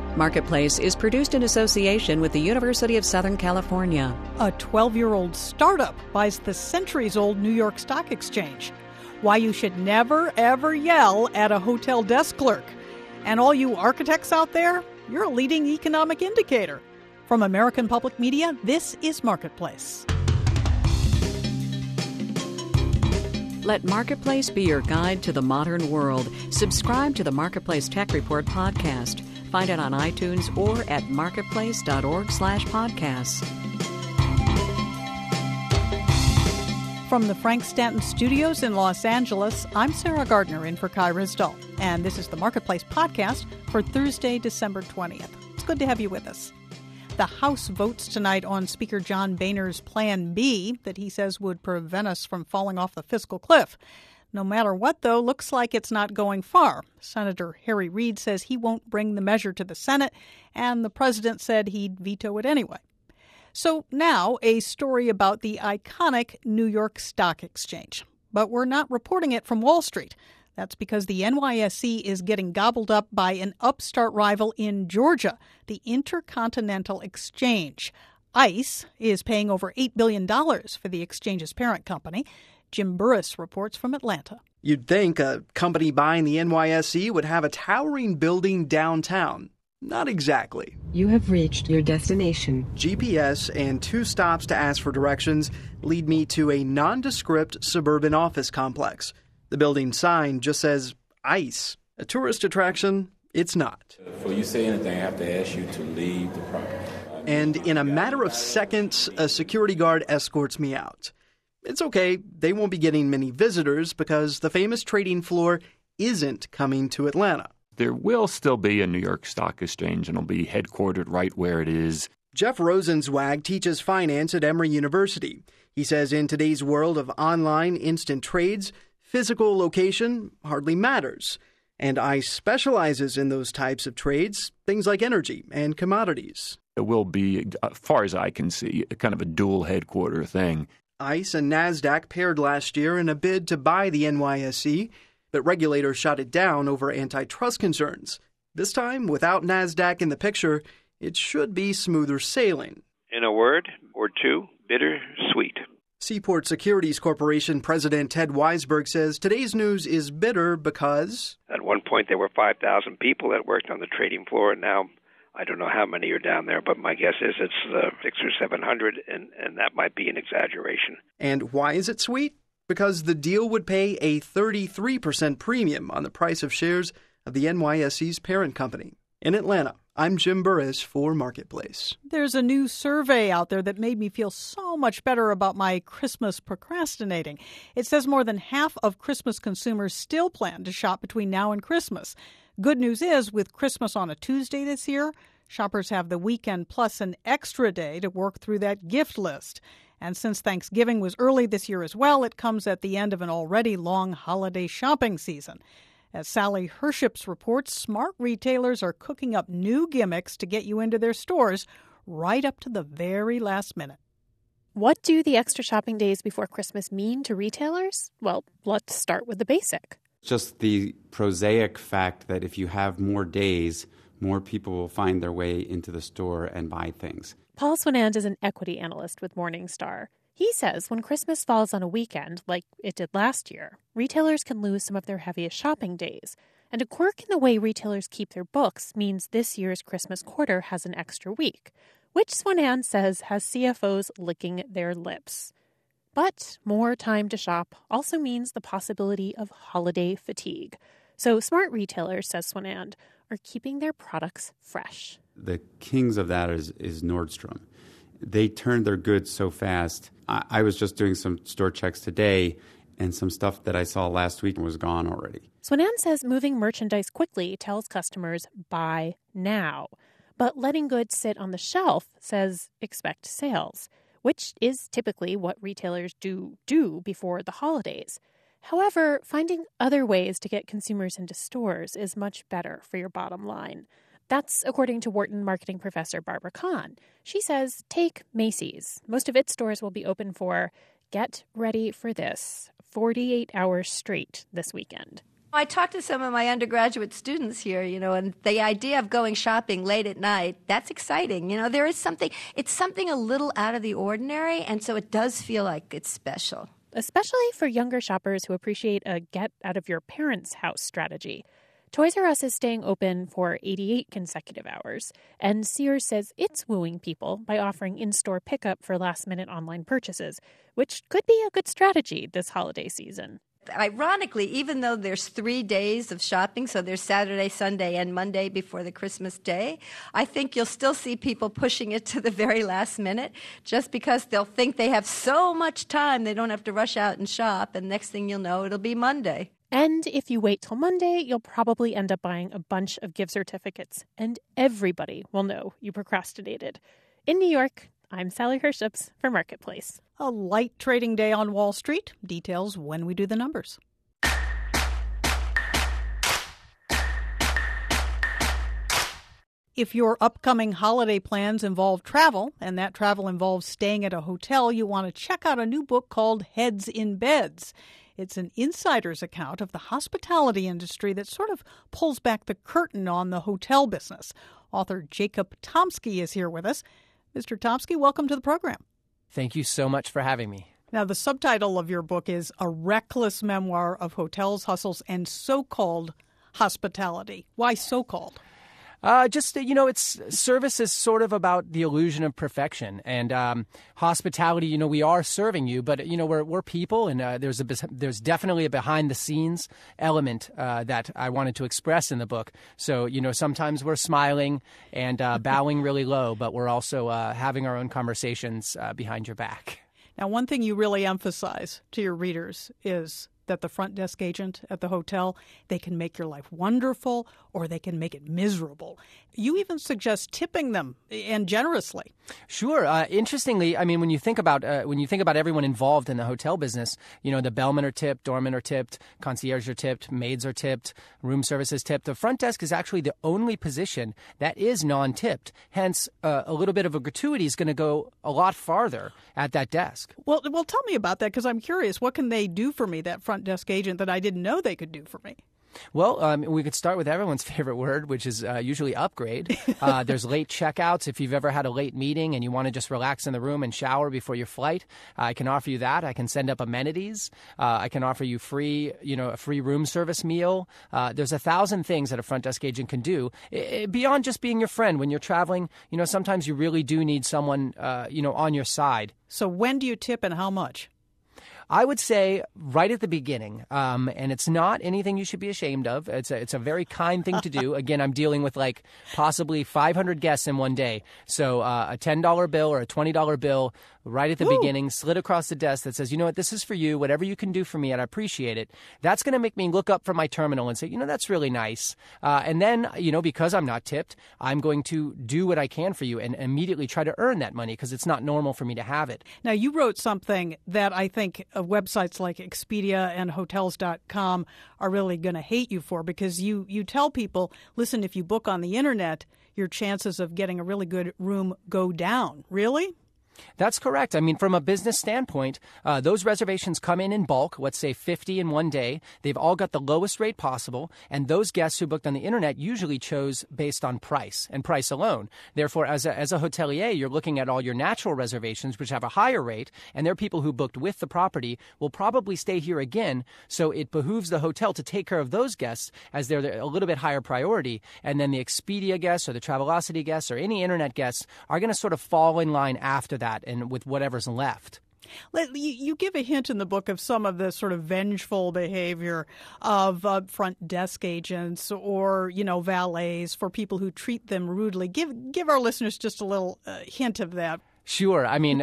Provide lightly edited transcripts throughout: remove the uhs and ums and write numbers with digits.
Marketplace is produced in association with the University of Southern California. A 12-year-old startup buys the centuries-old New York Stock Exchange. Why you should never, ever yell at a hotel desk clerk. And all you architects out there, you're a leading economic indicator. From American Public Media, this is Marketplace. Let Marketplace be your guide to the modern world. Subscribe to the Marketplace Tech Report podcast. Find it on iTunes or at marketplace.org/podcasts. From the Frank Stanton Studios in Los Angeles, I'm Sarah Gardner in for Kai Ryssdal. And this is the Marketplace podcast for Thursday, December 20th. It's good to have you with us. The House votes tonight on Speaker John Boehner's Plan B that he says would prevent us from falling off the fiscal cliff. No matter what, though, looks like it's not going far. Senator Harry Reid says he won't bring the measure to the Senate, and the president said he'd veto it anyway. So now a story about the iconic New York Stock Exchange. But we're not reporting it from Wall Street. That's because the NYSE is getting gobbled up by an upstart rival in Georgia, the Intercontinental Exchange. ICE is paying over $8 billion for the exchange's parent company. Jim Burris reports from Atlanta. You'd think a company buying the NYSE would have a towering building downtown. Not exactly. You have reached your destination. GPS and 2 stops to ask for directions lead me to a nondescript suburban office complex. The building sign just says ICE. A tourist attraction, it's not. Before you say anything, I have to ask you to leave the property. And in a matter of seconds, a security guard escorts me out. It's okay, they won't be getting many visitors because the famous trading floor isn't coming to Atlanta. There will still be a New York Stock Exchange, and it'll be headquartered right where it is. Jeff Rosenzweig teaches finance at Emory University. He says in today's world of online instant trades, physical location hardly matters. And ICE specializes in those types of trades, things like energy and commodities. It will be, as far as I can see, kind of a dual headquarter thing. ICE and NASDAQ paired last year in a bid to buy the NYSE, but regulators shot it down over antitrust concerns. This time, without NASDAQ in the picture, it should be smoother sailing. In a word or two, bittersweet. Seaport Securities Corporation President Ted Weisberg says today's news is bitter because at one point there were 5,000 people that worked on the trading floor, and now I don't know how many are down there, but my guess is it's 600 or 700, and that might be an exaggeration. And why is it sweet? Because the deal would pay a 33% premium on the price of shares of the NYSE's parent company. In Atlanta, I'm Jim Burris for Marketplace. There's a new survey out there that made me feel so much better about my Christmas procrastinating. It says more than half of Christmas consumers still plan to shop between now and Christmas. Good news is, with Christmas on a Tuesday this year, shoppers have the weekend plus an extra day to work through that gift list. And since Thanksgiving was early this year as well, it comes at the end of an already long holiday shopping season. As Sally Herships reports, smart retailers are cooking up new gimmicks to get you into their stores right up to the very last minute. What do the extra shopping days before Christmas mean to retailers? Well, let's start with the basic. Just the prosaic fact that if you have more days, more people will find their way into the store and buy things. Paul Swinand is an equity analyst with Morningstar. He says when Christmas falls on a weekend, like it did last year, retailers can lose some of their heaviest shopping days. And a quirk in the way retailers keep their books means this year's Christmas quarter has an extra week, which Swinand says has CFOs licking their lips. But more time to shop also means the possibility of holiday fatigue. So smart retailers, says Swinand, are keeping their products fresh. The kings of that is Nordstrom. They turned their goods so fast. I was just doing some store checks today, and some stuff that I saw last week was gone already. Swinand says moving merchandise quickly tells customers buy now. But letting goods sit on the shelf says expect sales, which is typically what retailers do before the holidays. However, finding other ways to get consumers into stores is much better for your bottom line. That's according to Wharton marketing professor Barbara Kahn. She says, take Macy's. Most of its stores will be open for, get ready for this, 48 hours straight this weekend. I talked to some of my undergraduate students here, and the idea of going shopping late at night, that's exciting. There is it's something a little out of the ordinary, and so it does feel like it's special. Especially for younger shoppers who appreciate a get-out-of-your-parents'-house strategy. Toys R Us is staying open for 88 consecutive hours, and Sears says it's wooing people by offering in-store pickup for last-minute online purchases, which could be a good strategy this holiday season. Ironically, even though there's 3 days of shopping, so there's Saturday, Sunday, and Monday before the Christmas day, I think you'll still see people pushing it to the very last minute just because they'll think they have so much time they don't have to rush out and shop, and next thing you'll know, it'll be Monday. And if you wait till Monday, you'll probably end up buying a bunch of gift certificates, and everybody will know you procrastinated. In New York, I'm Sally Herships for Marketplace. A light trading day on Wall Street. Details when we do the numbers. If your upcoming holiday plans involve travel, and that travel involves staying at a hotel, you want to check out a new book called Heads in Beds. It's an insider's account of the hospitality industry that sort of pulls back the curtain on the hotel business. Author Jacob Tomsky is here with us. Mr. Tomsky, welcome to the program. Thank you so much for having me. Now, the subtitle of your book is A Reckless Memoir of Hotels, Hustles, and So-Called Hospitality. Why so-called? It's service is sort of about the illusion of perfection, and hospitality. We are serving you, but we're people, and there's definitely a behind the scenes element that I wanted to express in the book. So sometimes we're smiling and bowing really low, but we're also having our own conversations behind your back. Now, one thing you really emphasize to your readers is that the front desk agent at the hotel, they can make your life wonderful or they can make it miserable. You even suggest tipping them, and generously. Sure. Interestingly, when you think about everyone involved in the hotel business, the bellmen are tipped, doormen are tipped, concierge are tipped, maids are tipped, room service is tipped. The front desk is actually the only position that is non-tipped. Hence, a little bit of a gratuity is going to go a lot farther at that desk. Well, tell me about that, because I'm curious. What can they do for me, that front desk agent, that I didn't know they could do for me? Well, we could start with everyone's favorite word, which is usually upgrade. There's late checkouts. If you've ever had a late meeting and you want to just relax in the room and shower before your flight, I can offer you that. I can send up amenities. I can offer you a free room service meal. There's 1,000 things that a front desk agent can do beyond just being your friend. When you're traveling, sometimes you really do need someone, on your side. So when do you tip and how much? I would say right at the beginning, and it's not anything you should be ashamed of. It's a very kind thing to do. Again, I'm dealing with possibly 500 guests in one day. So a $10 bill or a $20 bill right at the beginning, slid across the desk that says, this is for you, whatever you can do for me, and I appreciate it. That's going to make me look up from my terminal and say, that's really nice. And then, because I'm not tipped, I'm going to do what I can for you and immediately try to earn that money because it's not normal for me to have it. Now, you wrote something that I think websites like Expedia and Hotels.com are really going to hate you for, because you tell people, listen, if you book on the internet, your chances of getting a really good room go down. Really? That's correct. From a business standpoint, those reservations come in bulk, let's say 50 in one day. They've all got the lowest rate possible, and those guests who booked on the internet usually chose based on price and price alone. Therefore, as a hotelier, you're looking at all your natural reservations, which have a higher rate, and they're people who booked with the property will probably stay here again, so it behooves the hotel to take care of those guests as they're a little bit higher priority, and then the Expedia guests or the Travelocity guests or any internet guests are going to sort of fall in line after that and with whatever's left. You give a hint in the book of some of the sort of vengeful behavior of front desk agents or, valets for people who treat them rudely. Give our listeners just a little hint of that. Sure.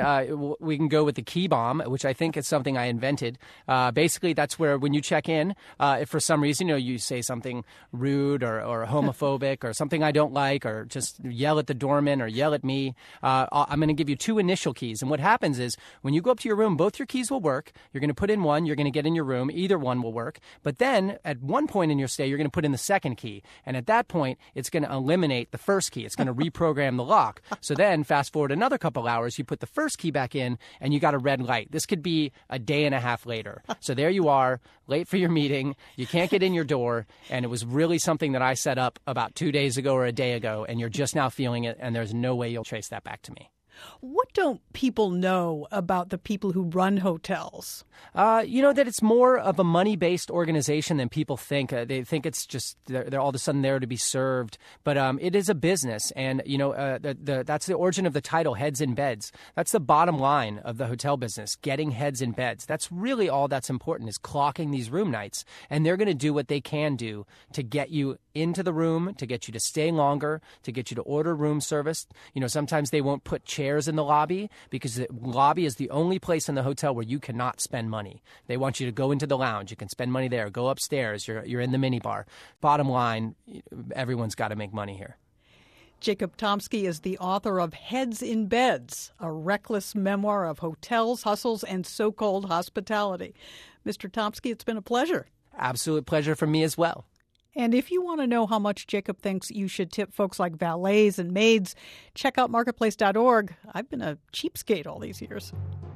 We can go with the key bomb, which I think is something I invented. Basically, that's where when you check in, if for some reason, you say something rude or homophobic or something I don't like, or just yell at the doorman or yell at me, I'm going to give you 2 initial keys. And what happens is when you go up to your room, both your keys will work. You're going to put in one. You're going to get in your room. Either one will work. But then at one point in your stay, you're going to put in the second key. And at that point, it's going to eliminate the first key. It's going to reprogram the lock. So then fast forward another couple hours. hours. You put the first key back in, and you got a red light. This could be a day and a half later. So there you are, late for your meeting. You can't get in your door, and it was really something that I set up about 2 days ago or a day ago, and you're just now feeling it, and there's no way you'll trace that back to me. What don't people know about the people who run hotels? That it's more of a money-based organization than people think. They think it's just they're all of a sudden there to be served. But it is a business. And, that's the origin of the title, Heads in Beds. That's the bottom line of the hotel business, getting heads in beds. That's really all that's important is clocking these room nights. And they're going to do what they can do to get you into the room, to get you to stay longer, to get you to order room service. Sometimes they won't put chairs in the lobby because the lobby is the only place in the hotel where you cannot spend money. They want you to go into the lounge. You can spend money there. Go upstairs. You're in the minibar. Bottom line, everyone's got to make money here. Jacob Tomsky is the author of Heads in Beds, a reckless memoir of hotels, hustles, and so-called hospitality. Mr. Tomsky, it's been a pleasure. Absolute pleasure for me as well. And if you want to know how much Jacob thinks you should tip folks like valets and maids, check out marketplace.org. I've been a cheapskate all these years.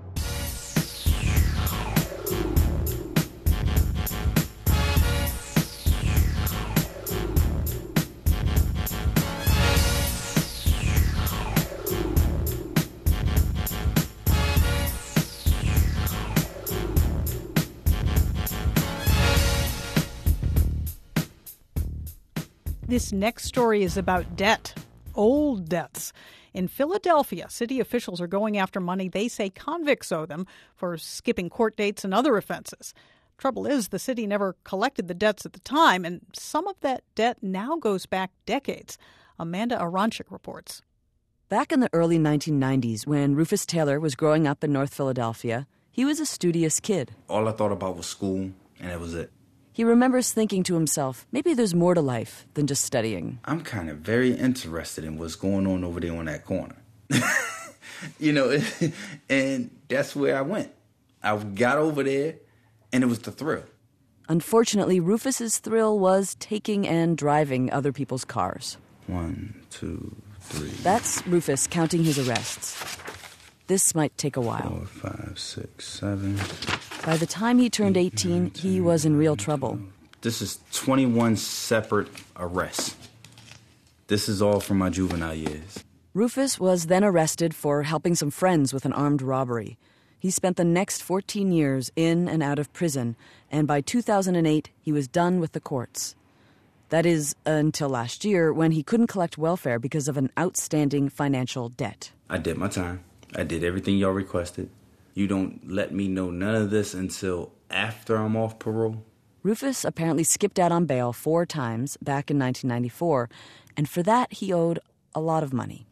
This next story is about debt, old debts. In Philadelphia, city officials are going after money they say convicts owe them for skipping court dates and other offenses. Trouble is, the city never collected the debts at the time, and some of that debt now goes back decades. Amanda Aronchik reports. Back in the early 1990s, when Rufus Taylor was growing up in North Philadelphia, he was a studious kid. All I thought about was school, and that was it. He remembers thinking to himself, maybe there's more to life than just studying. I'm kind of very interested in what's going on over there on that corner. And that's where I went. I got over there, and it was the thrill. Unfortunately, Rufus's thrill was taking and driving other people's cars. 1, 2, 3. That's Rufus counting his arrests. This might take a while. 4, 5, 6, 7. By the time he turned 18, he was in real trouble. This is 21 separate arrests. This is all from my juvenile years. Rufus was then arrested for helping some friends with an armed robbery. He spent the next 14 years in and out of prison, and by 2008, he was done with the courts. That is, until last year, when he couldn't collect welfare because of an outstanding financial debt. I did my time. I did everything y'all requested. You don't let me know none of this until after I'm off parole? Rufus apparently skipped out on bail 4 times back in 1994, and for that he owed a lot of money.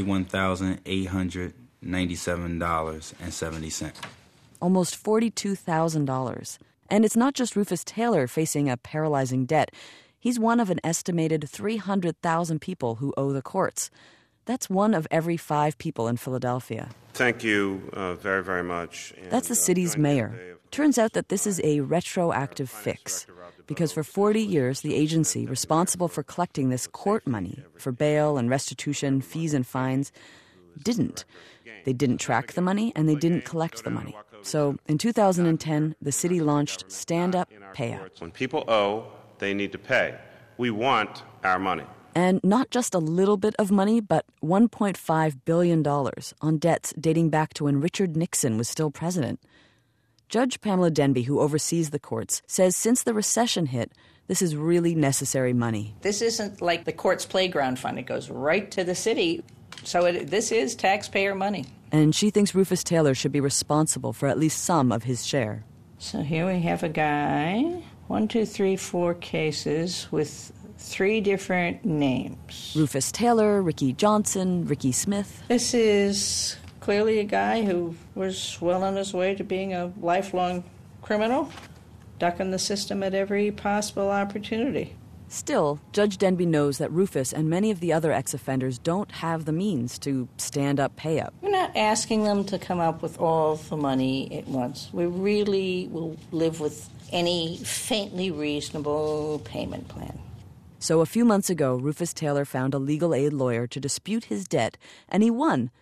$41,897.70. Almost $42,000. And it's not just Rufus Taylor facing a paralyzing debt. He's one of an estimated 300,000 people who owe the courts. That's 1 of every 5 people in Philadelphia. Thank you very, very much. That's the city's mayor. Turns out that this is a retroactive fix, because for 40 years, the agency responsible for collecting this court money for bail and restitution, fees and fines, didn't. They didn't track the money, and they didn't collect the money. So in 2010, the city launched Stand Up, Pay Up. When people owe, they need to pay. We want our money. And not just a little bit of money, but $1.5 billion on debts dating back to when Richard Nixon was still president. Judge Pamela Denby, who oversees the courts, says since the recession hit, this is really necessary money. This isn't like the court's playground fund. It goes right to the city. So this is taxpayer money. And she thinks Rufus Taylor should be responsible for at least some of his share. So here we have a guy, 1, 2, 3, 4 cases with 3 different names. Rufus Taylor, Ricky Johnson, Ricky Smith. This is clearly a guy who was well on his way to being a lifelong criminal, ducking the system at every possible opportunity. Still, Judge Denby knows that Rufus and many of the other ex-offenders don't have the means to stand up, pay up. We're not asking them to come up with all the money at once. We really will live with any faintly reasonable payment plan. So a few months ago, Rufus Taylor found a legal aid lawyer to dispute his debt, and he won.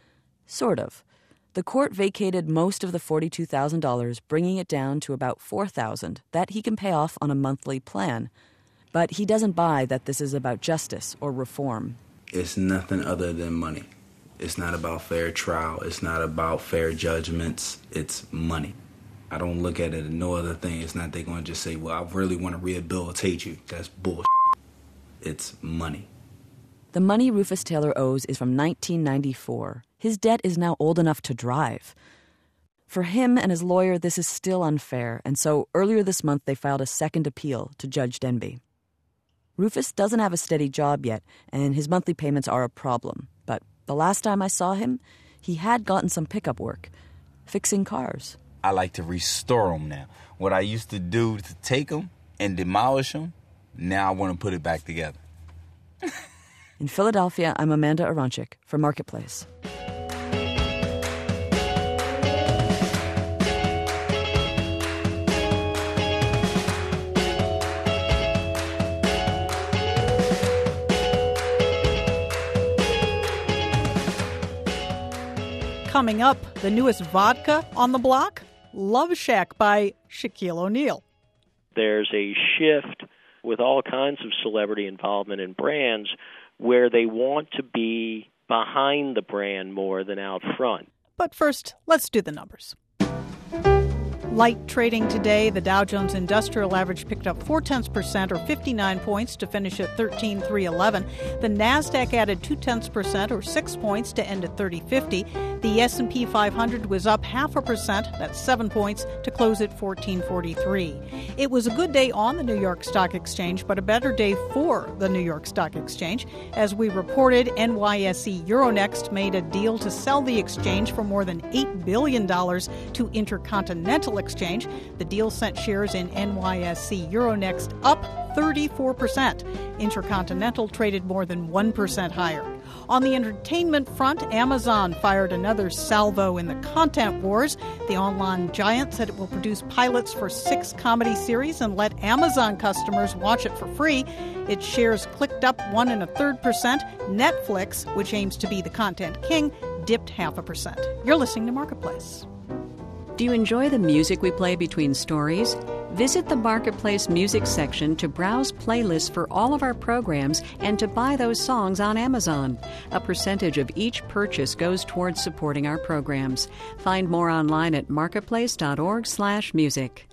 Sort of. The court vacated most of the $42,000, bringing it down to about $4,000 that he can pay off on a monthly plan. But he doesn't buy that this is about justice or reform. It's nothing other than money. It's not about fair trial. It's not about fair judgments. It's money. I don't look at it as no other thing. It's not they're going to just say, well, I really want to rehabilitate you. That's bullshit. It's money. The money Rufus Taylor owes is from 1994. His debt is now old enough to drive. For him and his lawyer, this is still unfair, and so earlier this month they filed a second appeal to Judge Denby. Rufus doesn't have a steady job yet, and his monthly payments are a problem. But the last time I saw him, he had gotten some pickup work, fixing cars. I like to restore them now. What I used to do to take them and demolish them, now I want to put it back together. In Philadelphia, I'm Amanda Aronchik for Marketplace. Coming up, the newest vodka on the block, Love Shack by Shaquille O'Neal. There's a shift with all kinds of celebrity involvement in brands where they want to be behind the brand more than out front. But first, let's do the numbers. Light trading today. The Dow Jones Industrial Average picked up 0.4% or 59 points to finish at 13,311. The Nasdaq added 0.2% or 6 points to end at 3050. The S&P 500 was up 0.5%, that's 7 points, to close at 1443. It was a good day on the New York Stock Exchange, but a better day for the New York Stock Exchange. As we reported, NYSE Euronext made a deal to sell the exchange for more than $8 billion to Intercontinental Exchange. The deal sent shares in NYSE Euronext up 34%. Intercontinental traded more than 1% higher. On the entertainment front, Amazon fired another salvo in the content wars. The online giant said it will produce pilots for 6 comedy series and let Amazon customers watch it for free. Its shares clicked up 1 1/3%. Netflix, which aims to be the content king, dipped 0.5%. You're listening to Marketplace. Do you enjoy the music we play between stories? Visit the Marketplace music section to browse playlists for all of our programs and to buy those songs on Amazon. A percentage of each purchase goes towards supporting our programs. Find more online at marketplace.org/music.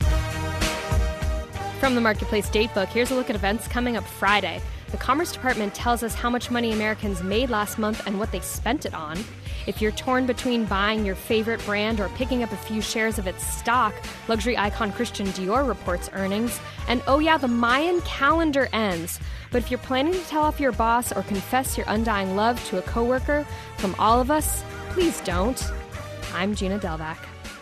From the Marketplace Datebook, here's a look at events coming up Friday. The Commerce Department tells us how much money Americans made last month and what they spent it on. If you're torn between buying your favorite brand or picking up a few shares of its stock, luxury icon Christian Dior reports earnings. And oh yeah, the Mayan calendar ends. But if you're planning to tell off your boss or confess your undying love to a coworker, from all of us, please don't. I'm Gina Delvac.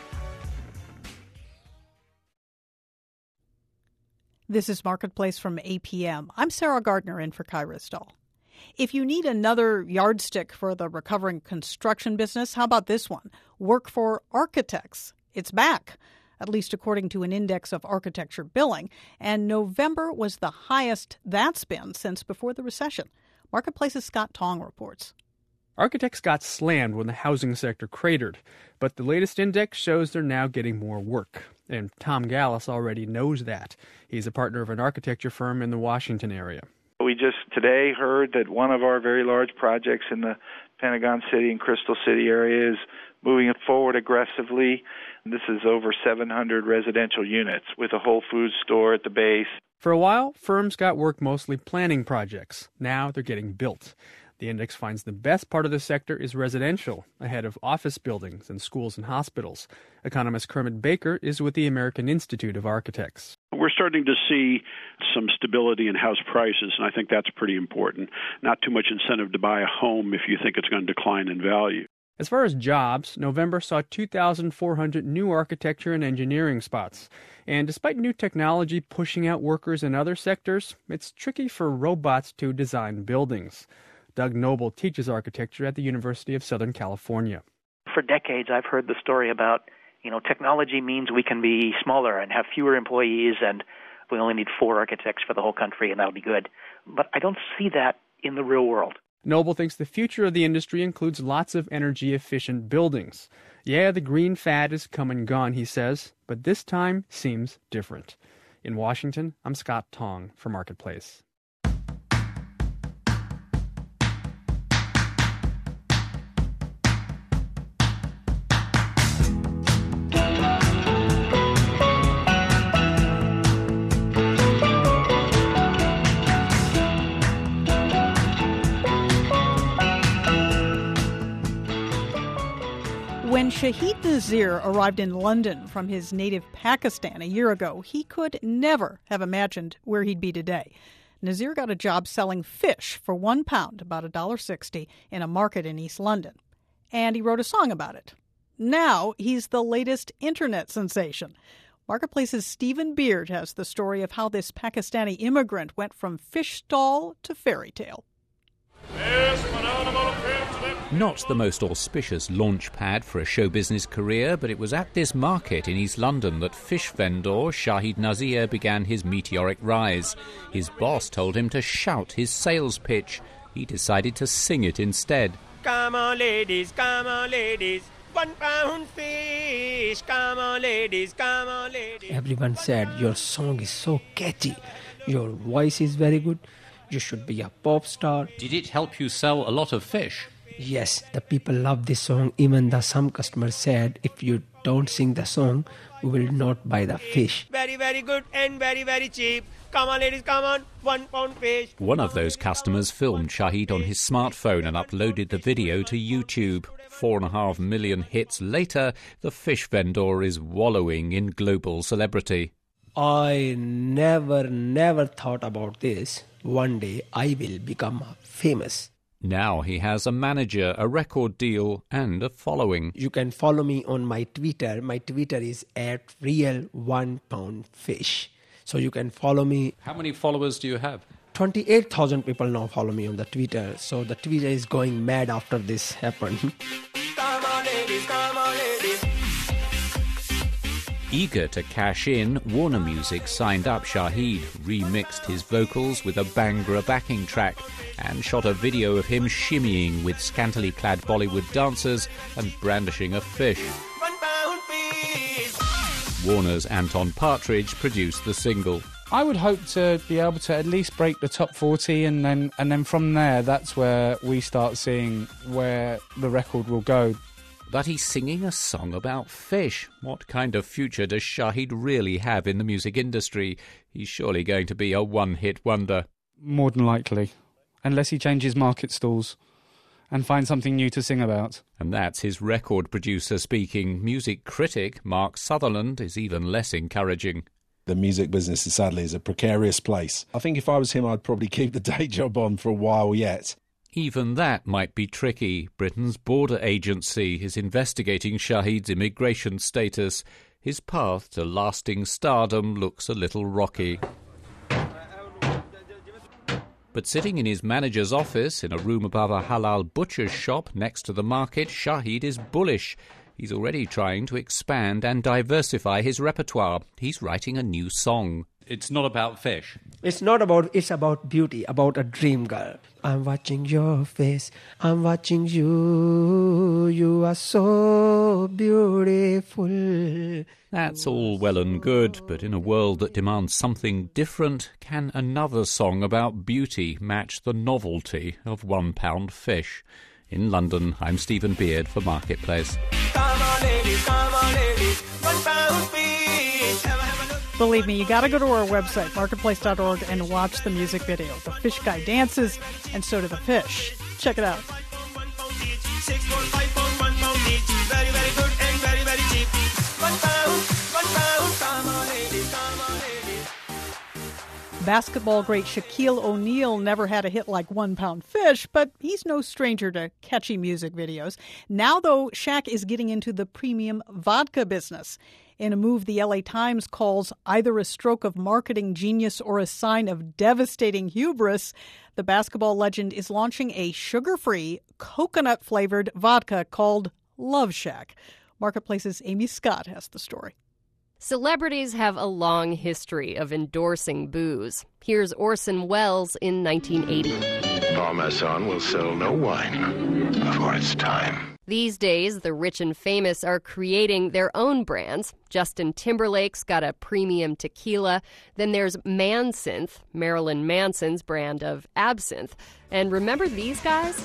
This is Marketplace from APM. I'm Sarah Gardner in for Kyra Stahl. If you need another yardstick for the recovering construction business, how about this one? Work for architects. It's back, at least according to an index of architecture billing, and November was the highest that's been since before the recession. Marketplace's Scott Tong reports. Architects got slammed when the housing sector cratered, but the latest index shows they're now getting more work. And Tom Gallus already knows that. He's a partner of an architecture firm in the Washington area. We just today heard that one of our very large projects in the Pentagon City and Crystal City area is moving forward aggressively. This is over 700 residential units with a Whole Foods store at the base. For a while, firms got work mostly planning projects. Now they're getting built. The index finds the best part of the sector is residential, ahead of office buildings and schools and hospitals. Economist Kermit Baker is with the American Institute of Architects. We're starting to see some stability in house prices, and I think that's pretty important. Not too much incentive to buy a home if you think it's going to decline in value. As far as jobs, November saw 2,400 new architecture and engineering spots. And despite new technology pushing out workers in other sectors, it's tricky for robots to design buildings. Doug Noble teaches architecture at the University of Southern California. For decades, I've heard the story about, technology means we can be smaller and have fewer employees, and we only need 4 architects for the whole country, and that'll be good. But I don't see that in the real world. Noble thinks the future of the industry includes lots of energy-efficient buildings. Yeah, the green fad has come and gone, he says, but this time seems different. In Washington, I'm Scott Tong for Marketplace. When Shahid Nazir arrived in London from his native Pakistan a year ago, he could never have imagined where he'd be today. Nazir got a job selling fish for £1, about $1.60, in a market in East London. And he wrote a song about it. Now he's the latest internet sensation. Marketplace's Stephen Beard has the story of how this Pakistani immigrant went from fish stall to fairy tale. Not the most auspicious launch pad for a show business career, but it was at this market in East London that fish vendor Shahid Nazir began his meteoric rise. His boss told him to shout his sales pitch. He decided to sing it instead. Come on, ladies, £1 fish, come on, ladies, come on, ladies. Everyone said, your song is so catchy, your voice is very good, you should be a pop star. Did it help you sell a lot of fish? Yes, the people love this song. Even some customers said, if you don't sing the song, we will not buy the fish. Very, very good and very, very cheap. Come on, ladies, come on, £1 fish. One of those customers filmed Shahid on his smartphone and uploaded the video to YouTube. 4.5 million hits later, the fish vendor is wallowing in global celebrity. I never thought about this. One day I will become famous. Now he has a manager, a record deal, and a following. You can follow me on my Twitter. My Twitter is @real1poundfish. So you can follow me. How many followers do you have? 28,000 people now follow me on the Twitter. So the Twitter is going mad after this happened. Come on, ladies, come on, ladies. Eager to cash in, Warner Music signed up Shahid, remixed his vocals with a Bhangra backing track, and shot a video of him shimmying with scantily clad Bollywood dancers and brandishing a fish. £1 fish. Warner's Anton Partridge produced the single. I would hope to be able to at least break the top 40, and then from there, that's where we start seeing where the record will go. But he's singing a song about fish. What kind of future does Shahid really have in the music industry? He's surely going to be a one-hit wonder. More than likely. Unless he changes market stalls and finds something new to sing about. And that's his record producer speaking. Music critic Mark Sutherland is even less encouraging. The music business, sadly, is a precarious place. I think if I was him, I'd probably keep the day job on for a while yet. Even that might be tricky. Britain's border agency is investigating Shahid's immigration status. His path to lasting stardom looks a little rocky. But sitting in his manager's office in a room above a halal butcher's shop next to the market, Shahid is bullish. He's already trying to expand and diversify his repertoire. He's writing a new song. It's not about fish. It's about beauty, about a dream girl. I'm watching your face, I'm watching you, you are so beautiful. That's all well and good, but in a world that demands something different, can another song about beauty match the novelty of £1 fish? In London, I'm Stephen Beard for Marketplace. Come on, ladies, £1 fish. Believe me, you got to go to our website, marketplace.org, and watch the music video. The fish guy dances, and so do the fish. Check it out. Very, very good and very, very cheap. £1, come on, ladies, come on, ladies. Basketball great Shaquille O'Neal never had a hit like £1 fish, but he's no stranger to catchy music videos. Now, though, Shaq is getting into the premium vodka business. In a move the LA Times calls either a stroke of marketing genius or a sign of devastating hubris, the basketball legend is launching a sugar-free, coconut-flavored vodka called Love Shack. Marketplace's Amy Scott has the story. Celebrities have a long history of endorsing booze. Here's Orson Welles in 1980. Parmesan will sell no wine before it's time. These days, the rich and famous are creating their own brands. Justin Timberlake's got a premium tequila. Then there's Mansynth, Marilyn Manson's brand of absinthe. And remember these guys?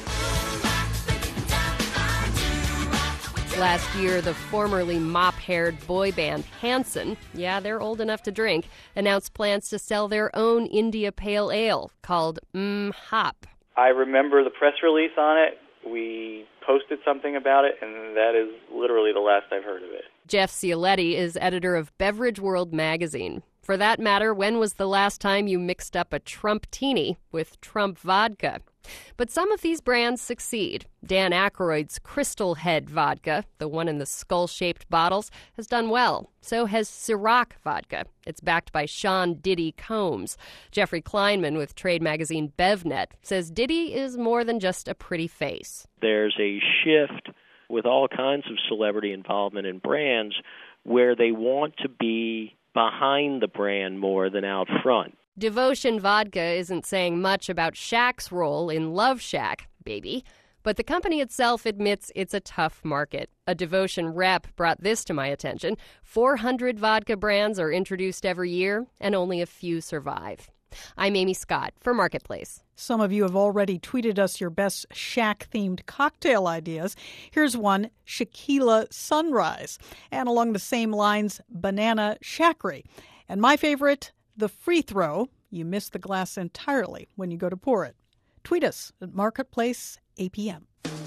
Last year, the formerly mop-haired boy band Hanson, yeah, they're old enough to drink, announced plans to sell their own India Pale Ale called Hop. I remember the press release on it. We posted something about it, and that is literally the last I've heard of it. Jeff Cioletti is editor of Beverage World magazine. For that matter, when was the last time you mixed up a Trumptini with Trump vodka? But some of these brands succeed. Dan Aykroyd's Crystal Head vodka, the one in the skull-shaped bottles, has done well. So has Ciroc vodka. It's backed by Sean Diddy Combs. Jeffrey Kleinman with trade magazine BevNet says Diddy is more than just a pretty face. There's a shift with all kinds of celebrity involvement in brands where they want to be behind the brand more than out front. Devotion Vodka isn't saying much about Shaq's role in Love Shack, baby. But the company itself admits it's a tough market. A Devotion rep brought this to my attention. 400 vodka brands are introduced every year, and only a few survive. I'm Amy Scott for Marketplace. Some of you have already tweeted us your best Shaq-themed cocktail ideas. Here's one, Shaquila Sunrise. And along the same lines, Banana Shaqri. And my favorite, the free throw. You miss the glass entirely when you go to pour it. Tweet us at Marketplace APM.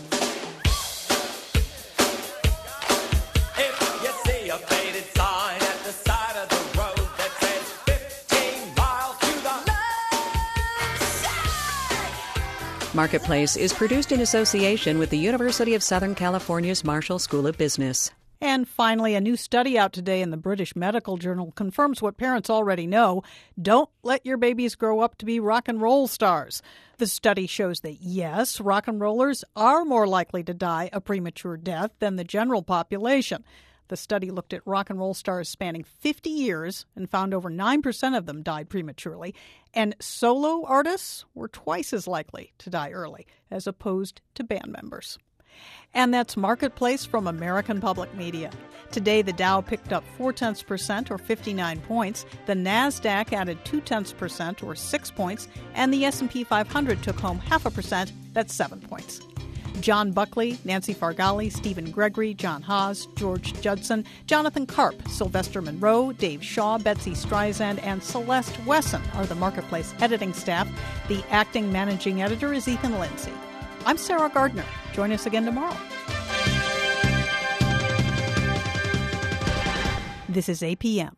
If you see a faded sign at the side of the road that says 15 miles to the left. Marketplace is produced in association with the University of Southern California's Marshall School of Business. And finally, a new study out today in the British Medical Journal confirms what parents already know. Don't let your babies grow up to be rock and roll stars. The study shows that, yes, rock and rollers are more likely to die a premature death than the general population. The study looked at rock and roll stars spanning 50 years and found over 9% of them died prematurely. And solo artists were twice as likely to die early as opposed to band members. And that's Marketplace from American Public Media. Today, the Dow picked up 0.4% or 59 points. The NASDAQ added 0.2% or 6 points. And the S&P 500 took home 0.5%, that's 7 points. John Buckley, Nancy Fargali, Stephen Gregory, John Haas, George Judson, Jonathan Karp, Sylvester Monroe, Dave Shaw, Betsy Streisand, and Celeste Wesson are the Marketplace editing staff. The acting managing editor is Ethan Lindsay. I'm Sarah Gardner. Join us again tomorrow. This is APM.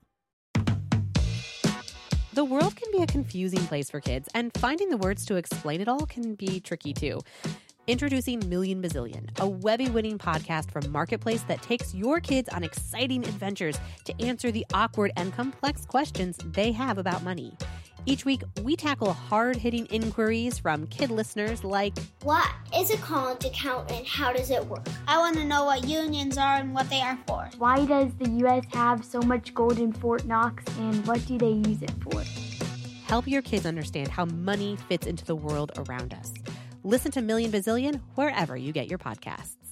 The world can be a confusing place for kids, and finding the words to explain it all can be tricky too. Introducing Million Bazillion, a Webby-winning podcast from Marketplace that takes your kids on exciting adventures to answer the awkward and complex questions they have about money. Each week, we tackle hard-hitting inquiries from kid listeners like, what is a college account and how does it work? I want to know what unions are and what they are for. Why does the U.S. have so much gold in Fort Knox and what do they use it for? Help your kids understand how money fits into the world around us. Listen to Million Bazillion wherever you get your podcasts.